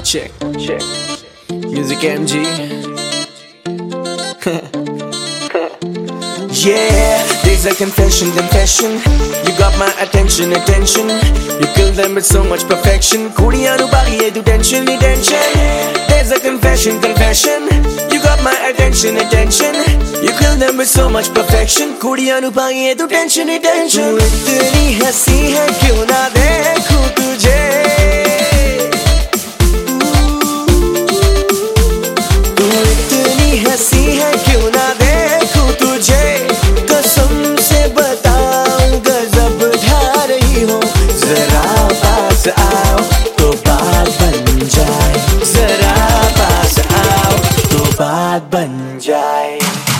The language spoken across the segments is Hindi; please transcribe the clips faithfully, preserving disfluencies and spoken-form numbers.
check, check. Music M G. Yeah, there's a confession, confession. You got my attention, attention. You kill them with so much perfection. Kudiyan nu baghiye tu tension, ni tension. There's a confession, confession. You got my attention, attention. You kill them with so much perfection. Kudiyan nu baghiye tu tension, ni tension. Tu itni हंसी है क्यों ना देखूं तुझे. तू इतनी हंसी है क्यों ना देखूं तुझे. कसम से बताऊं गजब ढा रही हो. जरा पास आओ तो बात बन जाए. जरा पास आओ तो बात बन जाए.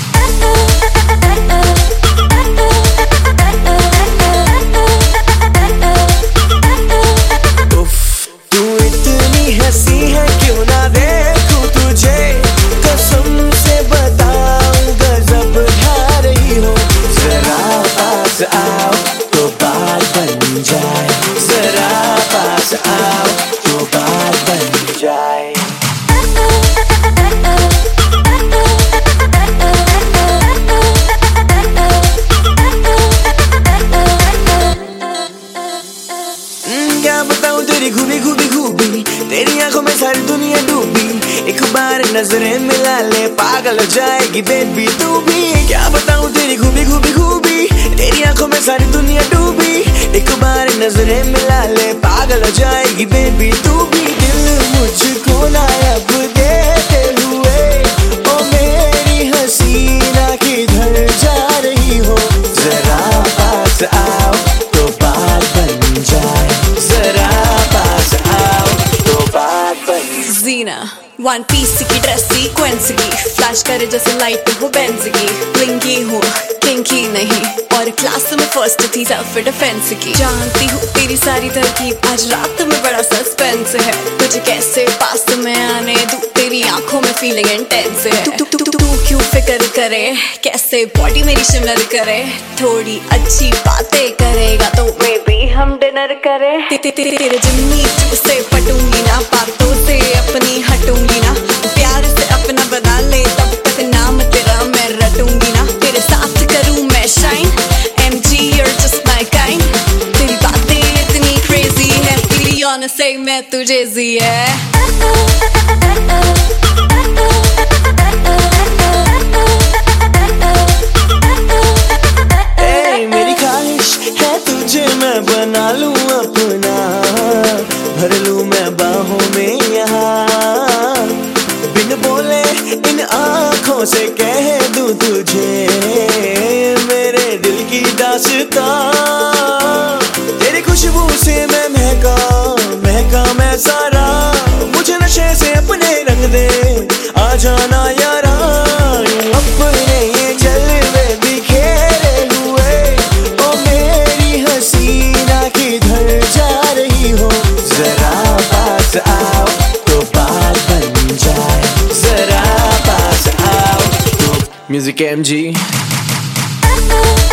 हंसी है क्यों ना देखूं तुझे. कसम से बताऊं गजब ढा रही हो. जरा पास आओ तो बात बन जाए. जरा पास आओ तो बात बन जाए. क्या बताऊं तेरी खूबी खूबी खूबी. तेरी आंखों में सारी दुनिया डूबी. एक बार नजरें मिला ले पागल हो जाएगी बेबी तू भी. क्या बताऊं तेरी खूबी खूबी खूबी. तेरी आंखों में सारी दुनिया डूबी. एक बार नजरें मिला ले पागल हो जाएगी बेबी तू भी. दिल मुझको नायाब देते हुए ओ मेरी हसीना किधर जा रही हो. जरा पास आओ तो बात बन जाए. जरा पास आओ तो बात बन. जीना वन पीस की ड्रेस सीक्वेंस की. फ्लैश करे जैसे लाइट हो बेंज की. ब्लिंकी हूँ किंकी नहीं और क्लास में फर्स्ट थी सेल्फ डिफेंस की. जानती हूँ तेरी सारी तरकीब. आज रात में बड़ा सस्पेंस है. तुझे कैसे पास में आने दूँ. तेरी आंखों में फीलिंग इंटेंस है. तू तू तू तू क्यों फिक्र करे. कैसे बॉडी मेरी शिमर करे. थोड़ी अच्छी बातें करेगा तो मे बी हम डिनर करें. ते, ते, ते, तेरे जिम्मी से पटूंगी ना. बातों से अपनी हटूंगी ना. प्यार से अपना बना ले तब तक नाम तेरा मैं रटूंगी ना. तेरे साथ करूं मैं शाइन. एम जी you're just my kind. तेरी बातें इतनी crazy है. तेरी ऑन से मैं तुझे जी है. मेरी ख्वाहिश है तुझे मैं बना लूं अपना. भर लूं मैं बाहों में यहाँ. बिन बोले इन आँखों से कह दूं तुझे मेरे दिल की दास्तां. तेरी खुशबू से मैं महका महका मैं सारा. मुझे नशे से अपने रंग दे आ जाना यारा. अपने ये जलवे बिखेरे हुए ओ मेरी हसीना किधर जा रही हो. जरा पास आओ तो बात बन जाए. जरा पास आओ तो. Music M G.